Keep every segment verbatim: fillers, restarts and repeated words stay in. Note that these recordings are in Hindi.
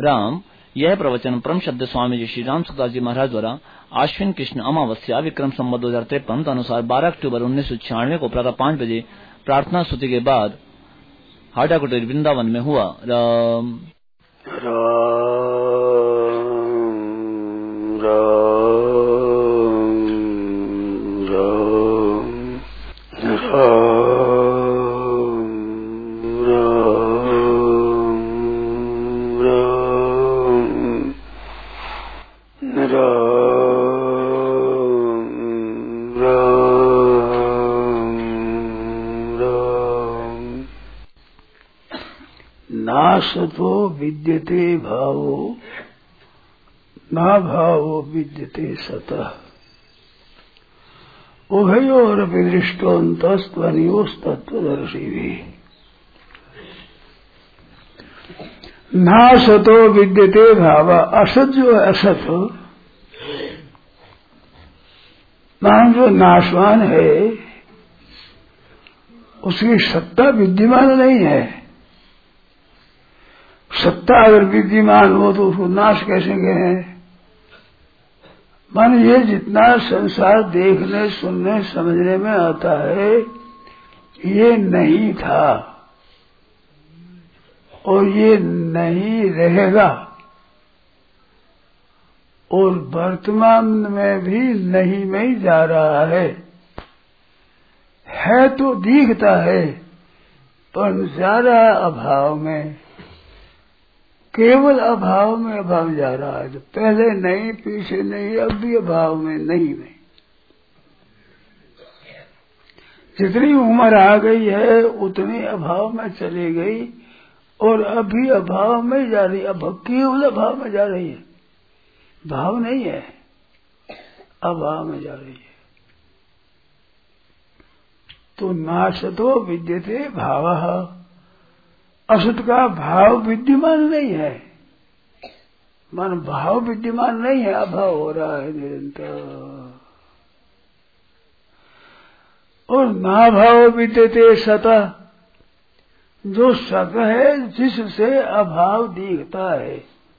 राम। यह प्रवचन परम श्रद्धेय स्वामी जी श्री राम सुखदास जी महाराज द्वारा आश्विन कृष्ण अमावस्या विक्रम संवत दो हजार तिरपन अनुसार बारह अक्टूबर उन्नीस सौ छियानवे को प्रातः पांच बजे प्रार्थना स्तुति के बाद हाटा कुटीर वृंदावन में हुआ। राम राम राम नासतो विद्यते भावो ना भावो विद्यते सतः उभयोरपि दृष्टोऽन्तस्त्वनियोस्तत्त्वदर्शिभिः। नासतो विद्यते भाव, असत जो असत मान जो नाशवान है उसकी सत्ता विद्यमान नहीं है। सत्ता अगर विद्यमान हो तो उसको नाश कैसे कहें। मान ये जितना संसार देखने सुनने समझने में आता है ये नहीं था और ये नहीं रहेगा और वर्तमान में भी नहीं में ही जा रहा है। है तो दिखता है पर जा रहा अभाव में, केवल अभाव में अभाव जा रहा है। तो पहले नहीं पीछे नहीं अब भी अभाव में नहीं में। जितनी उम्र आ गई है उतनी अभाव में चली गई और अभी अभाव में जा रही, अब केवल अभाव में जा रही है, भाव नहीं है, अभाव में जा रही है। तो नासतो विद्यते भावः, असत का भाव विद्यमान नहीं है। मन भाव विद्यमान नहीं है, अभाव हो रहा है निरंतर। और ना भाव विद्यते सतः, जो सत है जिससे अभाव दिखता है,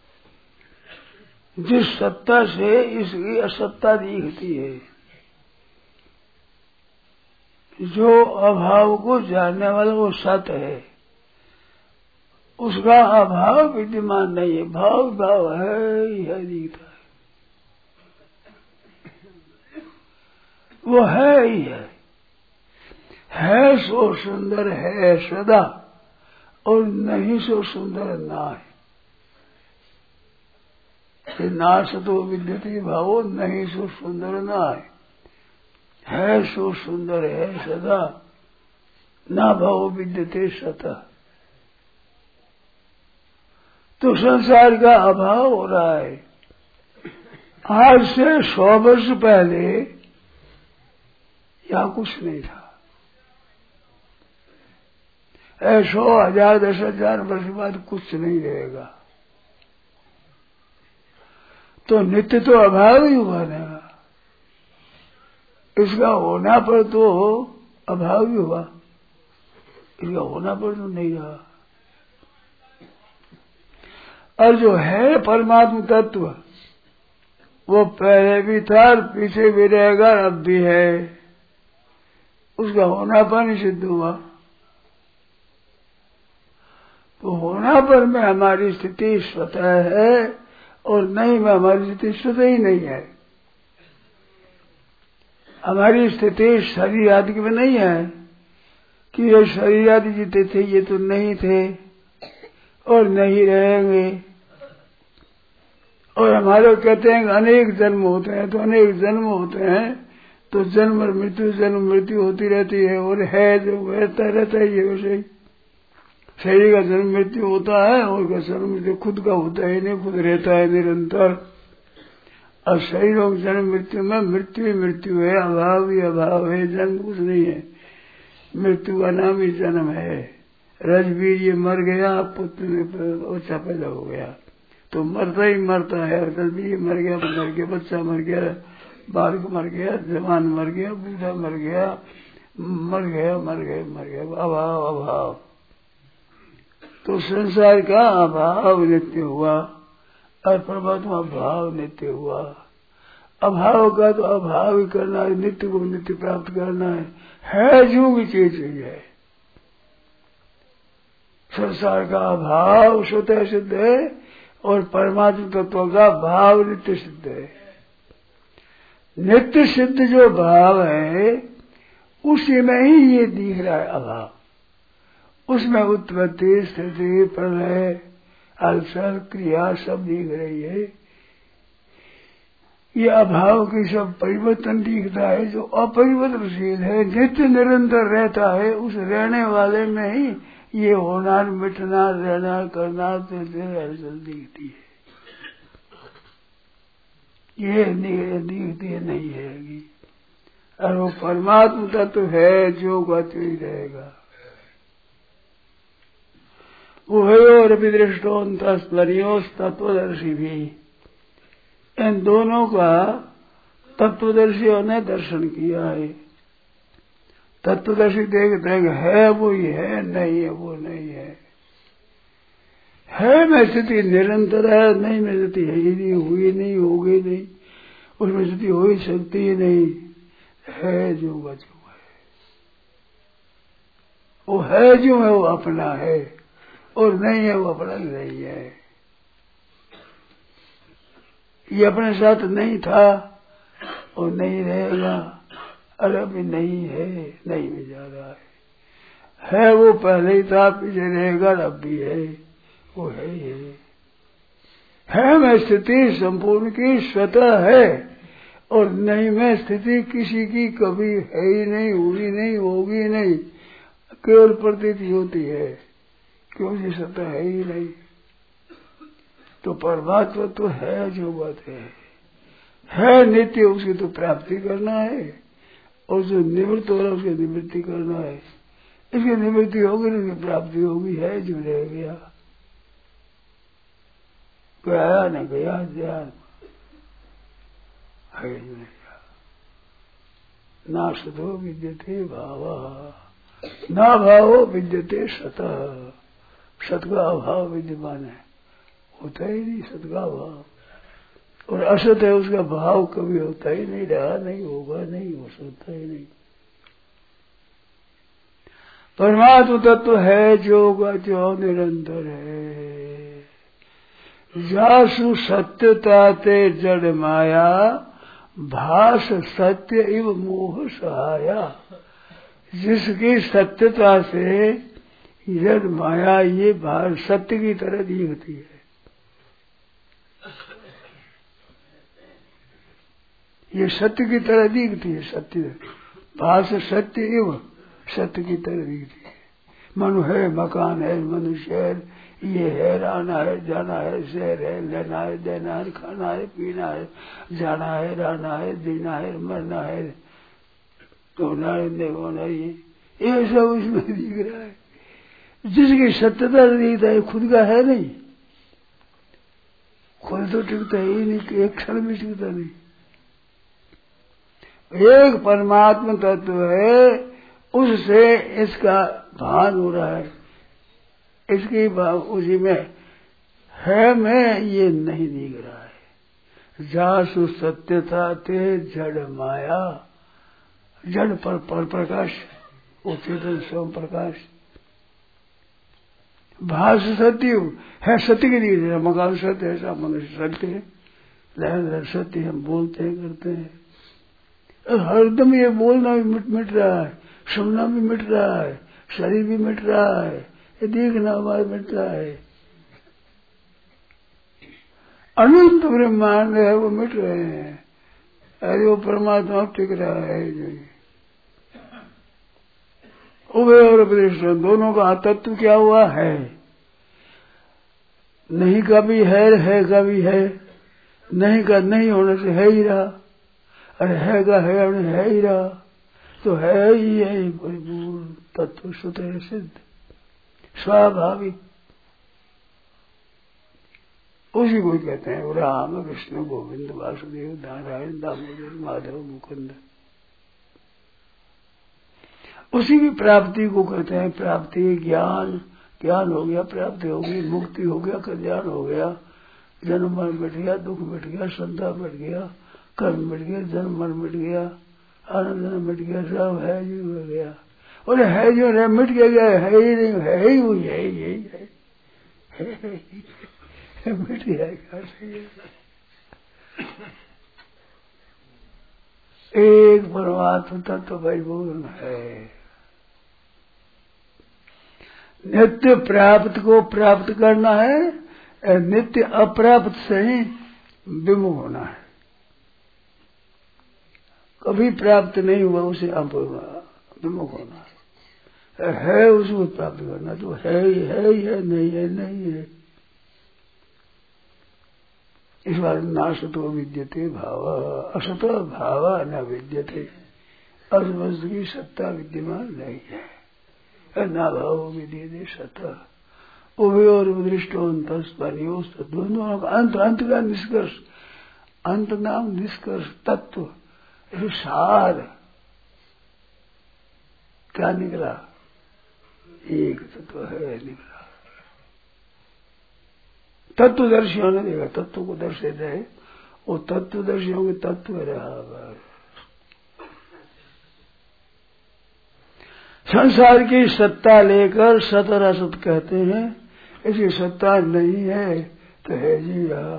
जिस सत्ता से इसकी असत्ता दिखती है, जो अभाव को जानने वाला वो सत है, उसका अभाव विद्यमान नहीं है। भाव भाव है ही है, दिखता है, वो है ही है। है सो सुंदर है सदा और नहीं सो सुंदर ना है। नासतो विद्यते भावो नहीं सो सुंदर ना है। है सो सुंदर है सदा ना भावो विद्यते सतः। तो संसार का अभाव हो रहा है। आज से सौ वर्ष पहले यहाँ कुछ नहीं था। सौ हजार दस हजार वर्ष बाद कुछ नहीं रहेगा। तो नित्य तो अभाव ही हुआ ना, इसका होना पर तो अभाव ही हुआ, इसका होना पर तो नहीं रहा। और जो है परमात्मा तत्व वो पहले भी था और पीछे भी रहेगा, अब भी है, उसका होनापन ही सिद्ध हुआ। तो होनापन में हमारी स्थिति स्वतः है और नहीं में हमारी स्थिति स्वतः ही नहीं है। हमारी स्थिति शरीर आदि में नहीं है कि ये शरीर आदि जितने थे ये तो नहीं थे और नहीं रहेंगे। और हमारे कहते हैं अनेक जन्म होते हैं, तो अनेक जन्म होते हैं तो जन्म और मृत्यु जन्म मृत्यु होती रहती है और है जो रहता रहता है। ये वैसे शरीर का जन्म मृत्यु होता है और का जन्म मृत्यु खुद का होता है नहीं, खुद रहता है निरंतर। और शरीरों के जन्म मृत्यु में मृत्यु ही मृत्यु है, अभाव ही अभाव है, जन्म कुछ नहीं है। मृत्यु का नाम ही जन्म है। रजवीर ये मर गया, पुत्र में बच्चा पैदा हो गया तो मरता ही मरता है। रजवीर मर गया, मर गया, बच्चा मर गया, बालक मर गया, जवान मर गया, बूढ़ा मर गया, मर गया मर गया मर गया, अभाव अभाव। तो संसार का अभाव नित्य हुआ और परमात्मा भाव नित्य हुआ। अभाव का तो अभाव ही करना है, नित्य को नित्य प्राप्त करना है, है जो भी चीज है। संसार का अभाव स्वतः सिद्ध है और परमात्मा तत्व का भाव नित्य सिद्ध है। नित्य सिद्ध जो भाव है उसी में ही ये दिख रहा है अभाव। उसमें उत्पत्ति स्थिति प्रलय हलचल क्रिया सब दिख रही है। ये अभाव की सब परिवर्तन दिखता है। जो अपरिवर्तनशील है, नित्य निरंतर रहता है, उस रहने वाले में ही ये होना मिटना रहना करना हलचल दिखती है। ये दिखती है नहीं है। और वो परमात्मा तत्व है जो गति रहेगा। उभयोर विदृष्टोन्तस्परियोस तत्वदर्शी भी, इन दोनों का तत्वदर्शियों ने दर्शन किया है। तत्वदर्शी देखते हैं है वो ही है, नहीं है वो नहीं है। है में स्थिति निरंतर है, नहीं में स्थिति है ही नहीं, हुई नहीं, होगी नहीं, उसमें स्थिति हो ही सकती ही नहीं। है जो जो है, वो है जो है वो अपना है और नहीं है वो अपना नहीं है। ये अपने साथ नहीं था और नहीं रहेगा, और अभी नहीं है, नहीं में जा रहा है। है वो पहले ही था, पीछे रहेगा, अब भी है, वो है ही है। है में स्थिति संपूर्ण की स्वतः है और नहीं में स्थिति किसी की कभी है ही नहीं, हुई नहीं, होगी नहीं, केवल प्रतीति होती है, क्योंकि स्वतः है ही नहीं। तो परमात्मा तो है जो बात है, है नित्य, उसकी तो प्राप्ति करना है और जो निवृत्त हो रहा है उसकी निवृत्ति करना है। इसकी निवृत्ति होगी नहीं, इसकी प्राप्ति होगी। है जो रह गया, कोई आया न गया, ध्यान है जो रह गया। ना सतो विद्यते भाव, ना भावो विद्यते सतः। सत का अभाव विद्यमान है, होता ही नहीं सत का भाव, और असत है उसका भाव कभी होता ही नहीं, रहा नहीं, होगा नहीं, हो सकता ही नहीं। परमात्मा तत्व है जो का जो निरंतर है। जासु सत्यता ते जड़ माया, भास सत्य इव मोह सहाया। जिसकी सत्यता से जड़ माया ये भास सत्य की तरह दिखती है। ये सत्य की तरह दिखती है, सत्य भास सत्य एवं सत्य की तरह दिखती है। मनु है, मकान है, मनुष्य है, ये है, रहना है, जाना है, शहर है, लेना है, देना है, खाना है, पीना है, जाना है, रहना है, जीना है, मरना है, होना है, नहीं होना है, ये सब इसमें दिख रहा है। जिसकी सत्यता दिखता है, खुद का है नहीं, खुद तो टिकता ही नहीं, एक क्षण भी टिकता नहीं। एक परमात्मा तत्व है, उससे इसका भान हो रहा है, इसकी उसी में है में ये नहीं दिख रहा है। जासु सत्यता ते जड़ माया, जड़ पर पर प्रकाश, वो चेतन स्वयं प्रकाश। भास सत्य है, सत्य के लिए मकान सत्य है, ऐसा मनुष्य सत्य है, लहर सत्य हम बोलते हैं, करते हैं। हरदम ये बोलना भी मिट मिट रहा है, सुनना भी मिट रहा है, शरीर भी मिट रहा है, ये देखना हमारा मिट रहा है। अनंत ब्रह्मांड है वो मिट रहे हैं, अरे वो परमात्मा टिक रहा है। जो उभय और विदृष्ट दोनों का तत्व क्या हुआ है, नहीं का भी है, है का भी है, नहीं का नहीं होने से है ही रहा, अरे है का है है ही रहा, तो है ही है परिपूर्ण तत्व स्वतः सिद्ध स्वाभाविक। उसी को कहते हैं राम कृष्ण गोविंद वासुदेव नारायण दामोदर माधव मुकुंद। उसी की प्राप्ति को कहते हैं प्राप्ति ज्ञान ज्ञान हो गया, प्राप्ति हो गई, मुक्ति हो गया, कल्याण हो गया, जन्म मरण मिट गया, दुख मिट गया, श्रद्धा मिट गया, कर्म मिट गया, जन्म मरण मिट गया, आनंद मिट गया, सब है जी हो गया। और है जो है मिट गया, है ही नहीं, है ही हुई, है ही यही है, मिट जाएगा। एक परमात्मा तत्व परिपूर्ण है। नित्य प्राप्त को प्राप्त करना है, नित्य अप्राप्त से ही विमुख होना है। कभी प्राप्त नहीं हुआ उसे विमुख होना है, है उसको प्राप्त करना, तो है ही है ही है, नहीं है नहीं है। इस बार नासतो विद्यते भाव, असत भाव न विद्यते, अस वस्तु की सत्ता विद्यमान नहीं है, न भाव विद्यते सत उभयोर दृष्टो अंतस्परियों, दोनों का अंत, अंत का निष्कर्ष, अंत नाम निष्कर्ष तत्व सार क्या निकला, एक तत्व है निकला। तत्वदर्शियों ने देखा, तत्व को दर्शे जाए, वो तत्वदर्शियों के तत्व रहा। संसार की सत्ता लेकर सत और असत कहते हैं, इसकी सत्ता नहीं है तो है जी रहा।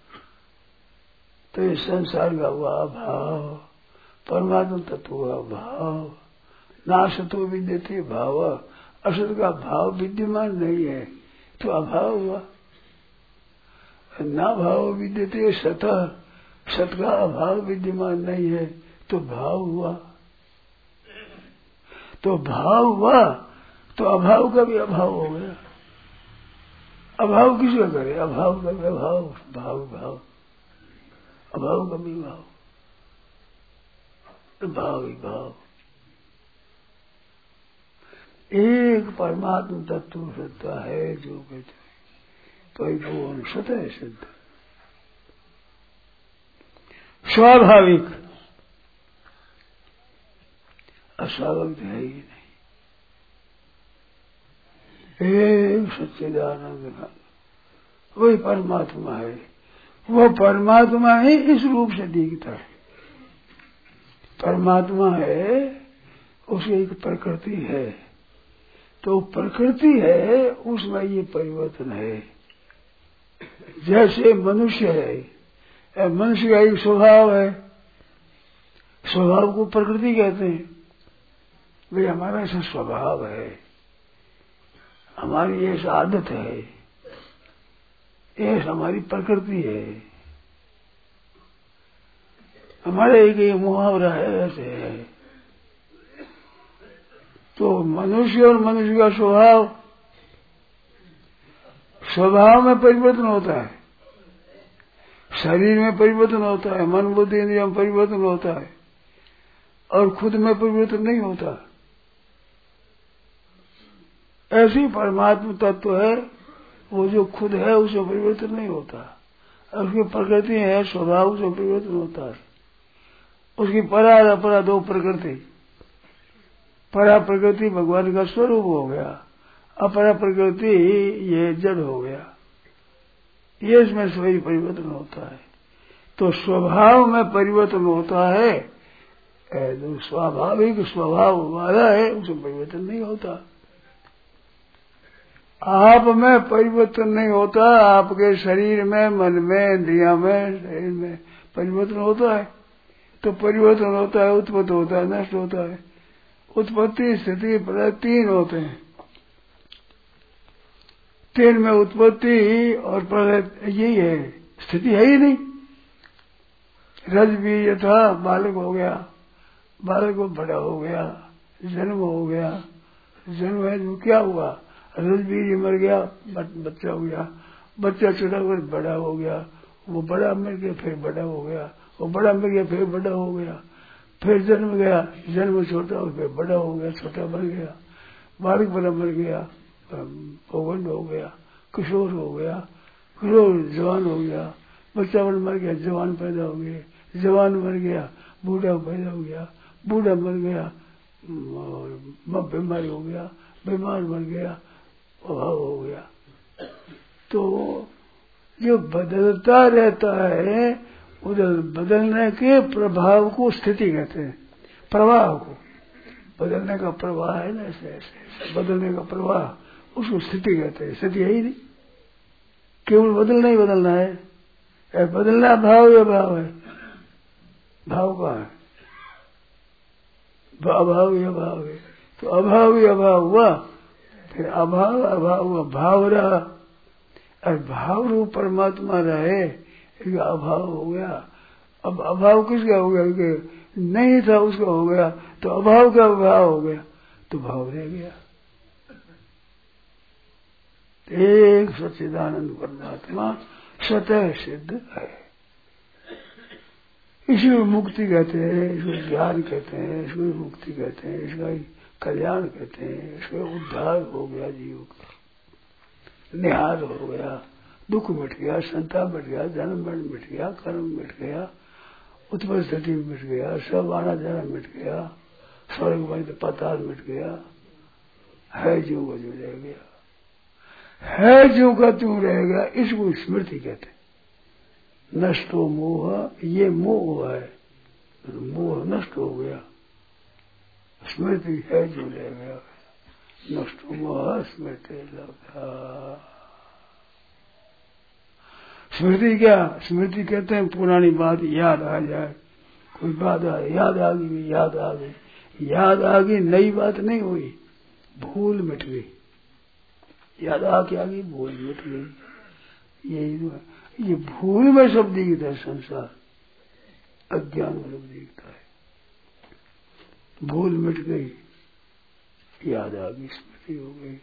तो ये संसार का हुआ भाव, परमात्मा तत्व का भाव, नासतो विद्यते भाव, असत का भाव विद्यमान नहीं है तो अभाव हुआ। ना भाव विद्यते सत, सत का अभाव विद्यमान नहीं है तो भाव हुआ। तो भाव हुआ तो अभाव का भी अभाव हो गया। अभाव किसका करे, अभाव का भी अभाव, भाव भाव, अभाव का भी भाव, भाव ही भाव। एक परमात्मा तत्व सत्ता है जो कहते परिपूर्ण सत है, सिद्ध स्वाभाविक, अस्वाभाविक है ही नहीं। एक सच्चिदानंद वही परमात्मा है, वो परमात्मा ही इस रूप से दिखता है। परमात्मा है, उसकी एक प्रकृति है, तो प्रकृति है उसमें ये परिवर्तन है। जैसे मनुष्य है, मनुष्य का एक स्वभाव है, स्वभाव को प्रकृति कहते हैं। भाई हमारा ऐसा स्वभाव है, हमारी ऐसा आदत है, ये हमारी प्रकृति है, हमारे एक ये मुहावरा है, ऐसे है। तो मनुष्य और मनुष्य का स्वभाव, स्वभाव में परिवर्तन होता है, शरीर में परिवर्तन होता है, मन बुद्धि इंद्रियों में परिवर्तन होता है, और खुद में परिवर्तन नहीं होता। ऐसी परमात्मा तत्व है, वो जो खुद है उसमें परिवर्तन नहीं होता, उसकी प्रकृति है, स्वभाव उसमें परिवर्तन होता है। उसकी परा और अपरा दो प्रकृति, परा प्रकृति भगवान का स्वरूप हो गया, अपरा प्रकृति ये जड़ हो गया, ये इसमें सभी परिवर्तन होता है। तो स्वभाव में परिवर्तन होता है, जो स्वाभाविक स्वभाव वाला है उसमें परिवर्तन नहीं होता। आप में परिवर्तन नहीं होता, आपके शरीर में, मन में, इंद्रिया में, शरीर में परिवर्तन होता है। तो परिवर्तन होता है, उत्पत्ति होता है, नष्ट होता है। उत्पत्ति स्थिति प्रलय तीन होते हैं, तीन में उत्पत्ति और प्रलय यही है, स्थिति है ही नहीं। रज बीज था, बालक हो गया, बालक को बड़ा हो गया, जन्म हो गया, जन्म है तो क्या हुआ, रज बीज मर गया, बच्चा हो गया, बच्चा छोटा कर बड़ा हो गया, वो बड़ा मर गया, फिर बड़ा हो गया, वो बड़ा मर गया, फिर बड़ा हो गया, फिर जन्म गया, जन्म छोटा हो फिर बड़ा हो गया, छोटा मर गया, बालक बड़ा मर गया, पौगंड हो गया, किशोर हो गया, किशोर जवान हो गया, बच्चा बड़ा मर गया, जवान पैदा हो गए, जवान मर गया, बूढ़ा पैदा हो गया, बूढ़ा मर गया, बीमारी हो गया, बीमार मर गया, अभाव हो गया। तो जो बदलता रहता है उधर बदलने के प्रभाव को स्थिति कहते हैं, प्रवाह को। बदलने का प्रवाह है ना, ऐसे ऐसे बदलने का प्रवाह, उसको स्थिति कहते हैं। स्थिति है ही नहीं, केवल बदलना ही बदलना है। बदलना भाव या भाव है? भाव का है, अभाव या भाव है। तो अभाव या भाव हुआ, फिर अभाव अभाव हुआ, भाव रहा। और भाव रूप परमात्मा रहे, इसका अभाव हो गया। अब अभाव किसका हो गया? कि नहीं था उसका हो गया, तो अभाव का अभाव हो गया, तो भाव रह गया। एक सच्चिदानंद परमात्मा स्वतः सिद्ध है। इसको मुक्ति कहते हैं, इसको ज्ञान कहते हैं, इसको मुक्ति कहते हैं, इसका कल्याण कहते हैं। इसको उद्धार हो गया, जीव का निहार हो गया, दुख मिट गया, संताप मिट गया, जन्म मरण मिट गया, कर्म मिट गया, उत्पन्न स्थिति मिट गया, सब आना जाना मिट गया, स्वर्ग में पाताल मिट गया। है जीव का जो रह गया, है जीव का त्यों रहेगा, इसको स्मृति कहते हैं। नष्ट हो मोह, ये मोह हुआ है, मोह नष्ट हो गया, स्मृति है जो रह गया। नष्ट मोह स्मृति लगा। स्मृति क्या? स्मृति कहते हैं पुरानी बात याद आ जाए, कोई बात आ, याद आ गई, याद आ गई, याद आ गई, नई बात नहीं हुई, भूल मिट गई। याद आ क्या गई, भूल मिट गई। यही ये भूल में सब दिखता है संसार, अज्ञान में सब दिखता है। भूल मिट गई, याद आ गई, स्मृति हो गई।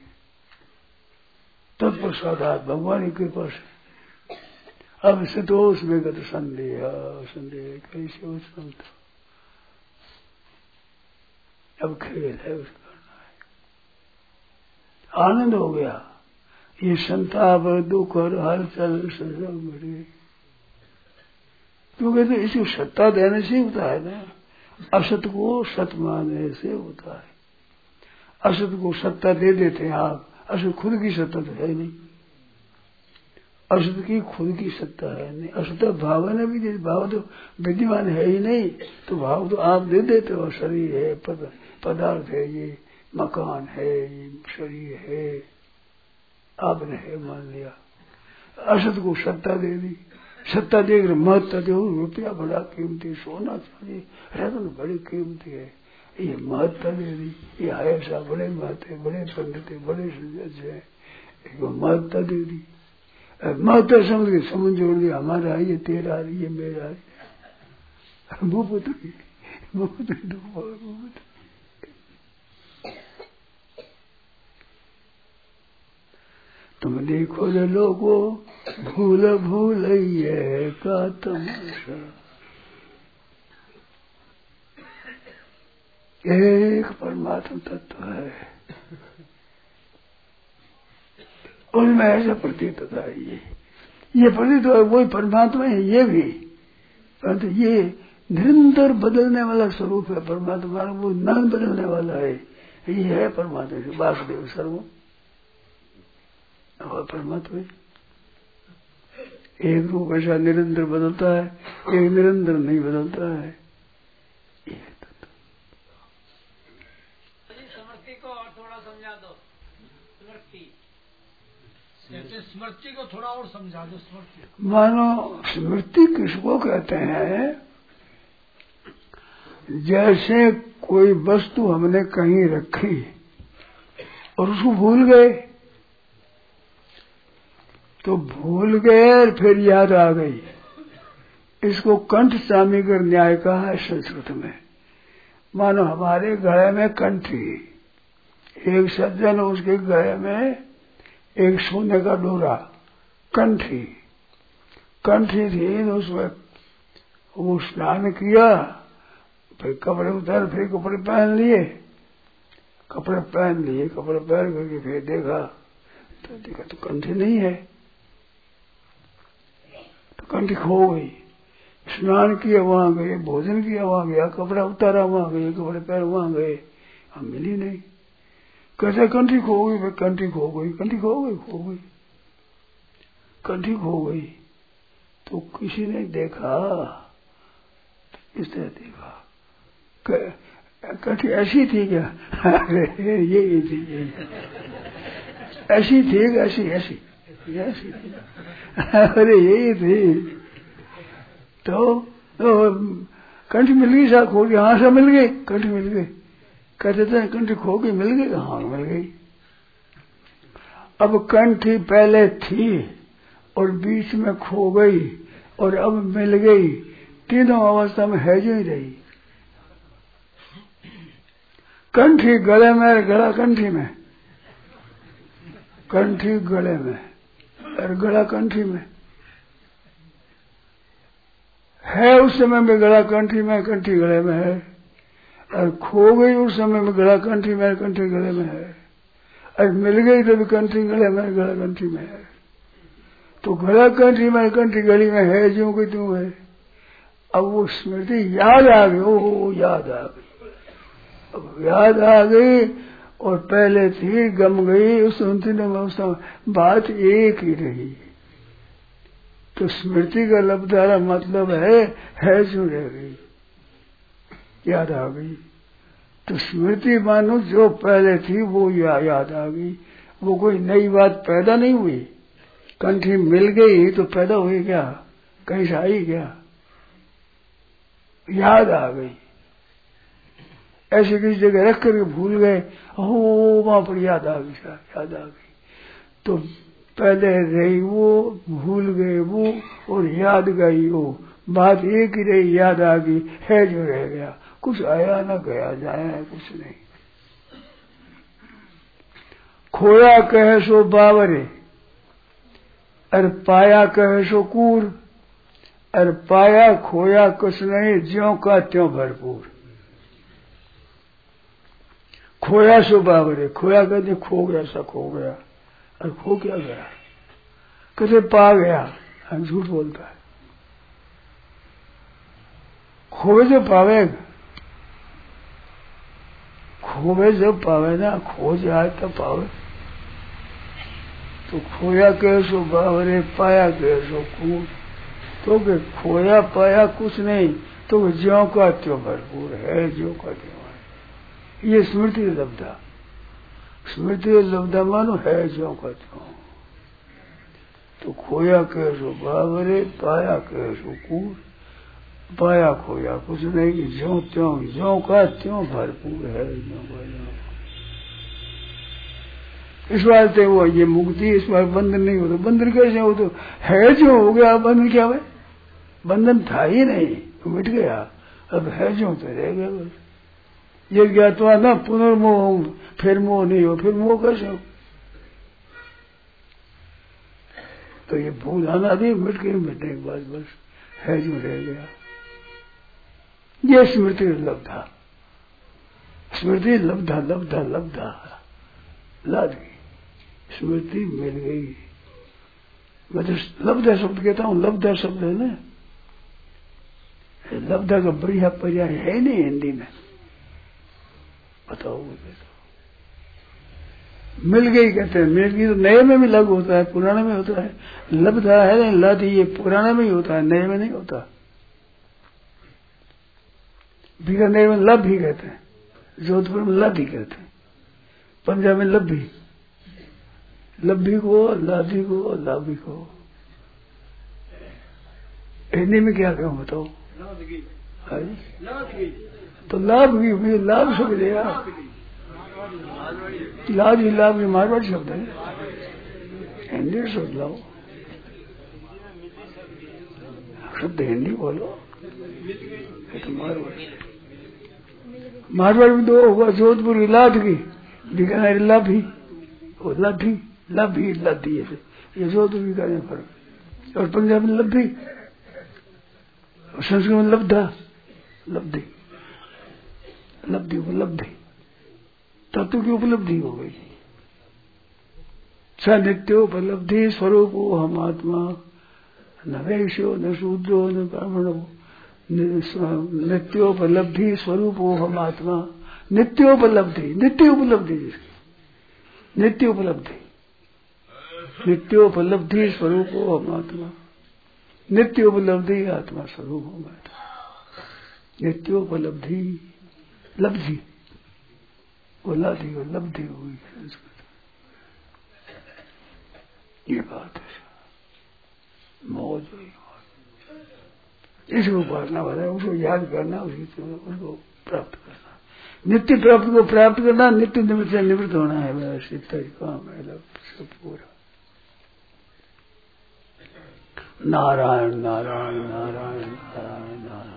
तत्पश्चात भगवान की कृपा से अब संतोष में गत संदेह, संदेह कैसे हो सकता? अब खेल है, उसका आनंद हो गया। ये संताप दुख और हलचल सब मिट गई, क्योंकि तो इसको सत्ता देने से होता है ना, असत को सत मानने से होता है। असत को सत्ता दे देते हैं आप, असत खुद की सत्ता तो है नहीं, असत की खुद की सत्ता है नहीं। असत भाव ने भी दे, भाव तो विद्यमान है ही नहीं, तो भाव तो आप दे देते हो। शरीर है, पद, पदार्थ है, ये मकान है, ये शरीर है, आपने है मान लिया। असत को सत्ता दे दी, सत्ता देकर महत्ता दे, रुपया बड़ा कीमती, सोना चाहिए, रत्न बड़ी कीमती है, ये महत्ता दे दी। ये ऐसा बड़े महत्व, बड़े पंडित, बड़े सुजज है, एक महत्ता दे दी। महत्ता समझ के समझ जोड़ दिया, हमारा ये तेरा, ये मेरा, वो पुत्री वो पुत्री दुख। तुम देखो जो लोगो भूल भूल ये का तमाशा। एक परमात्मा तत्व है, उनमें ऐसा प्रतीत होता है। ये ये प्रतीत हो वही परमात्मा है, ये भी, परंतु ये निरंतर बदलने वाला स्वरूप है परमात्मा, वो न बदलने वाला है। ये है परमात्मा, वासुदेव सर्व और परमात्मा एक रूप ऐसा निरंतर बदलता है, एक निरंतर नहीं बदलता है। स्मृति को और थोड़ा समझा दो। स्मृति स्मृति को थोड़ा और समझा दो। स्मृति मानो स्मृति किसको कहते हैं? जैसे कोई वस्तु हमने कहीं रखी और उसको भूल गए, तो भूल गए और फिर याद आ गई, इसको कंठ चामीकर न्याय कहा है संस्कृत में। मानो हमारे गले में कंठ थी, एक सज्जन उसके गले में एक सोने का डोरा कंठी कंठी थी, तो उसमें वो स्नान किया, फिर कपड़े उतार, फिर कपड़े पहन लिए, कपड़े पहन लिए, कपड़े पहन करके फिर देखा, तो देखा तो कंठी नहीं है, तो कंठी खो गई। स्नान किया वहां गए, भोजन किया वहां गया, कपड़ा उतारा वहां गए, कपड़े पहन वहां गए, हम मिली नहीं। कैसे कंठी खो गई? भाई कंठी खो गई, कंठी खो गई, खो गई, कंठी खो गई। तो किसी ने देखा, इसने देखा कंठी ऐसी थी क्या? अरे यही थी, यही ऐसी थी, ऐसी ऐसी ऐसी थी, अरे यही थी। तो, तो कंठी मिल गई, सा खो गई, हाँ सा मिल गई, कंठी मिल गई। कहते थे कंठी खो गई, मिल गई, हाँ मिल गई। अब कंठी पहले थी और बीच में खो गई और अब मिल गई, तीनों अवस्था में है जो ही रही। कंठी गले में, गला कंठी में, कंठी गले में और गला कंठी में है। उस समय में गला कंठी में, कंठी गले में है, और खो गई उस समय में गला कंठी में, कंठी गले में है, और मिल गई तो भी कंठी गले में, गला कंठी में है। तो गला कंठी में, कंठी गली में है जो कि तू है। अब वो स्मृति याद आ गई, ओ याद आ गई, अब याद आ गई और पहले थी गम गई, उस अंतिम अवस्था में बात एक ही रही। तो स्मृति का लब्धारा मतलब है है जो रह गई, याद आ गई। तो स्मृति मानो जो पहले थी वो या, याद आ गई, वो कोई नई बात पैदा नहीं हुई। कंठी मिल गई तो पैदा हुई क्या, कहीं से आई क्या, याद आ गई। ऐसे किसी जगह रख करके भूल गए, हो वहां पर याद आ गई, याद आ गई। तो पहले रही वो, भूल गए वो, और याद गई वो, बात एक ही रही, याद आ गई, है जो रह गया, कुछ आया ना गया, जाया कुछ नहीं। खोया कहे सो बावरे, और पाया कहे सो कूर, और पाया खोया कुछ नहीं, ज्यों का त्यों भरपूर। खोया सो बावरे, खोया कहते खो गया, सा खो गया, और खो क्या गया, कहते पा गया, हम झूठ बोलता है। खोए जो पावेगा, खोवे जब पावे ना, खो जाए तब पावे। तो खोया कह सो बावरे, पाया कह सो कूट। तो के खोया पाया कुछ नहीं, तो ज्यों का त्यों भरपूर है, ज्यों का त्यों है। ये स्मृति लब्धा, स्मृति लब्धा मानो है ज्यों का त्यों। तो खोया कह सो बावरे, पाया कह सो कूट, पाया खोया कुछ नहीं, ज्यों त्यों, ज्यों का त्यों भरपूर है, ज्यों का त्यों। इस वास्ते वो ये मुक्ति, इस बार बंधन नहीं होता। बंधन कैसे हो, तो है जो हो गया, बंधन क्या है, बंधन था ही नहीं, तो मिट गया, अब है जो तो रह गया बस। ये ज्ञातवा ना पुनर्मोह, फिर मोह नहीं हो, फिर मोह कैसे हो। तो ये भूल आना भी मिट गई, मिटने के बाद बस है जो रह गया। ये स्मृति लब्धा, स्मृति लब्धा, लब्धा लब्धा लाद गई, स्मृति मिल गई। मैं तो लब्धा शब्द कहता हूँ, लब्धा शब्द है ना, लब्धा का बढ़िया पर्याय है नहीं हिंदी में, बताओ मुझे। तो मिल गई कहते हैं, मिल गई तो नए में भी लग होता है, पुराने में होता है। लब्धा है नहीं, लद ये पुराने में ही होता है, नए में नहीं होता। बीकानेर में लब ही कहते हैं, जोधपुर में लद ही कहते हैं, पंजाब में लब्भी, लब्भी को, लाधी को, लाभी को। हिंदी में क्या कहूँ बताओ, तो लाभ की मुझे लाभ शब्द दिया, लाभ ही लाभ ही मारवाड़ी शब्द है, हिंदी शब्द लाओ, शब्द हिंदी बोलो, तो मारवाड़ी। मारवाड़ी में दो हुआ, जोधपुर की लाठी, बीकानेर लाभी, वो लाठी, लाभी लाठी, ये जोधपुर की का फर्क। और पंजाब में लब्धी, और संस्कृत में लब्धा, लब्धि, लब्धि उपलब्धि, तत्व की उपलब्धि हो गई। स नित्योपलब्धि स्वरूप हम आत्मा, न वैश्यो न शूद्रो न ब्राह्मणो, नित्योपलब्धि स्वरूप हम आत्मा, नित्योपलब्धि, नित्य उपलब्धि जिसकी, नित्योपलब्धि, नित्योपलब्धि स्वरूप हो हम आत्मा, नित्योपलब्धि आत्मा स्वरूप हो बैठा, नित्योपलब्धि लब्धि उलाधि और लब्धि हुई संस्कृत, ये बात है। मौज हुई, इसको उपासना बताया, उसको याद करना, उसी उसको प्राप्त करना, नित्य प्राप्त को प्राप्त करना, नित्य निवृत्त से निवृत्त होना है, बस इतना ही काम है सब पूरा। नारायण नारायण नारायण नारायण नारायण।